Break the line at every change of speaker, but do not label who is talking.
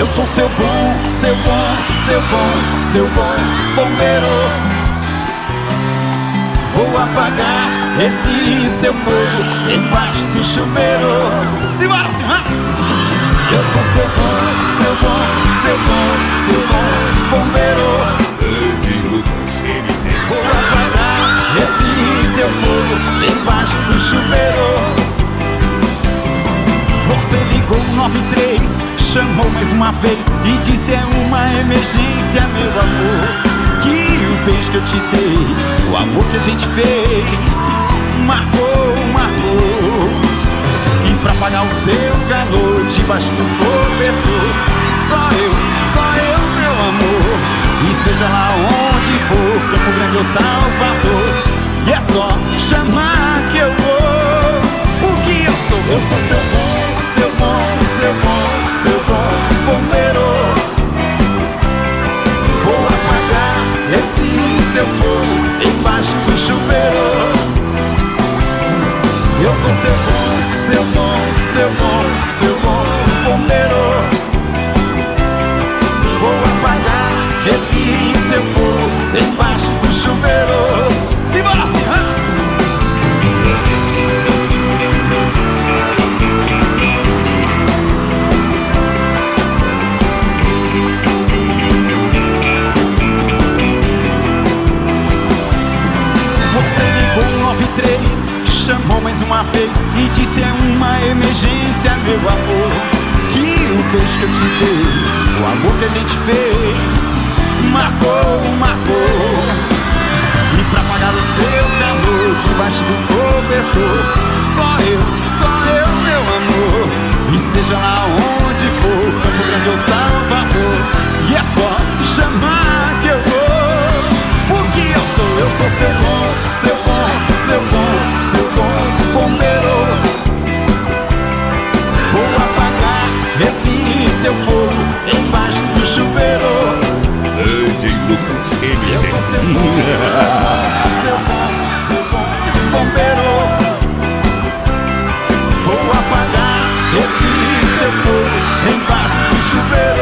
Eu sou seu bom, seu bom, seu bom, seu bom bombeiro. Vou apagar esse seu fogo embaixo do chuveiro. Simbora, simbora! Eu sou seu bom, seu bom, seu bom, seu bom bombeiro. Vou apagar esse seu fogo embaixo do chuveiro. Você ligou 93, chamou mais uma vez e disse é uma emergência, meu amor. Que o beijo que eu te dei, o amor que a gente fez, marcou, marcou. E pra apagar o seu calor debaixo do cobertor, só eu, meu amor. E seja lá onde for, Campo Grande ou Salvador, e é só chamar que eu vou. O que eu sou? Eu sou seu bom, seu bom, seu bom, seu bom bombeiro. Vou apagar esse seu fogo embaixo do chuveiro. Eu sou seu bom, seu bom, seu bom, seu bom bombeiro. Vou apagar esse seu fogo embaixo do chuveiro. Simbora, simbora! Você ligou 93, chamou mais uma vez e disse é uma emergência, meu amor. Que o beijo que eu te dei, o amor que a gente fez, marcou, marcou. E pra apagar o seu calor debaixo do cobertor, só eu, meu amor. E seja lá onde for, Campo Grande ou Salvador, e é só chamar que eu vou. O que eu sou? Eu sou seu bom, seu bom, seu bom, seu bom bombeiro. Vou apagar esse seu fogo embaixo do chuveiro. Eu sou seu bom, seu bom, seu bom bombeiro. Vou apagar esse seu fogo embaixo do chuveiro.